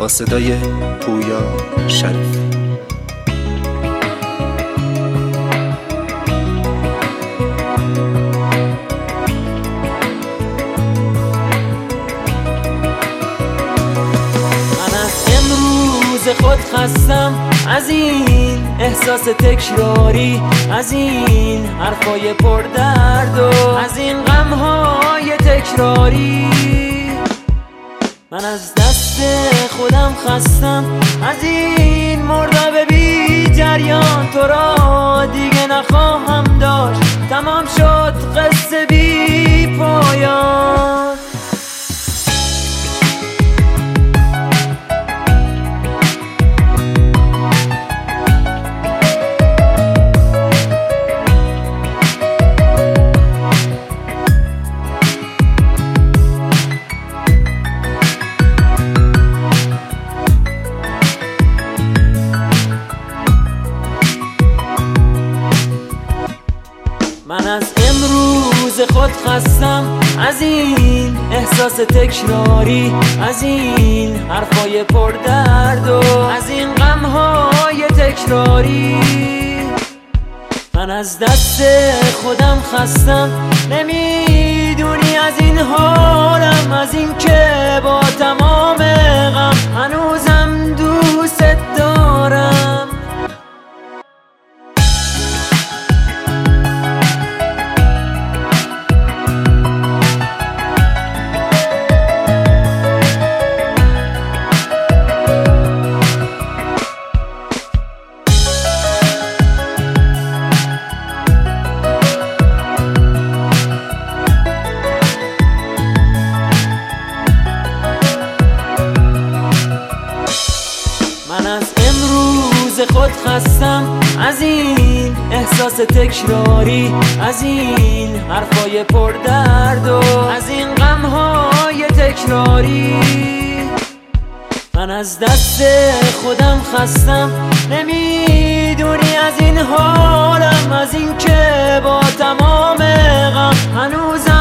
با صدای پویا شریف. خود خستم از این احساس تکراری، از این حرفای پردرد و از این غمهای تکراری. من از دست خودم خستم از این مرداب بی جریان. تو را دیگه نخواهم داشت، تمام شد قصه بی پایان. من از امروز خود خستم از این احساس تکراری، از این حرفای پردرد و از این غمهای تکراری. من از دست خودم خستم، نمیدونی از این حالم، از این که با تمام غم هنوزم دوست دارم. من از امروز خود خستم از این احساس تکراری، از این حرفای پردرد و از این غمهای تکراری. من از دست خودم خستم، نمیدونی از این حالم، از این که با تمام غم هنوزم